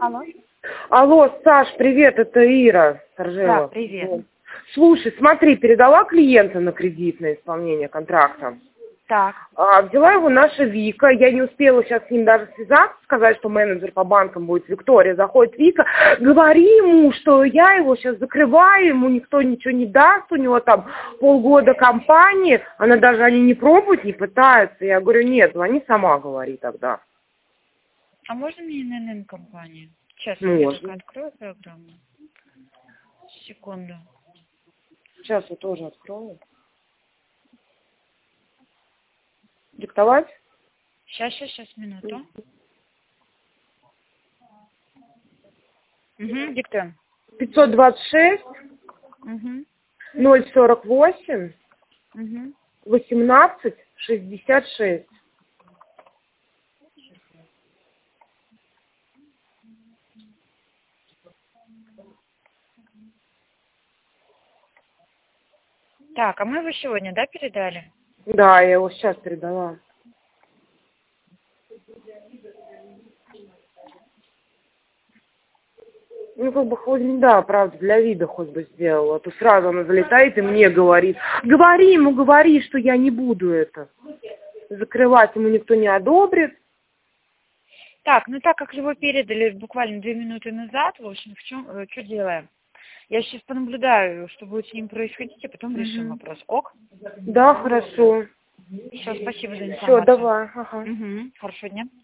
Алло. Алло, Саш, привет, это Ира Торжева. Да, привет. Слушай, смотри, передала клиента на кредитное исполнение контракта. Так. Взяла его наша Вика, я не успела сейчас с ним даже связаться, сказать, что менеджер по банкам будет Виктория. Заходит Вика, говори ему, что я его сейчас закрываю, ему никто ничего не даст, у него там полгода компании, она даже они не пробуют, не пытаются. Я говорю, нет, звони сама, говори тогда. А можно мне ННН-компанию? Сейчас я Можно. только открою программу. Секунду. Сейчас я тоже открою. Диктовать? Сейчас, минуту. Угу, диктуем. 526 Угу. 048 Угу. 18 66. Так, а мы его сегодня, да, передали? Да, я его сейчас передала. Ну, как бы, хоть, да, правда, для вида хоть бы сделала. А то сразу она залетает и мне говорит. Говори ему, говори, что я не буду это закрывать, ему никто не одобрит. Так, ну так как его передали буквально 2 минуты назад, в общем, что делаем? Я сейчас понаблюдаю, что будет с ним происходить, а потом решим вопрос. Ок? Да, хорошо. Все, спасибо за информацию. Все, давай. Ага. Хорошего дня.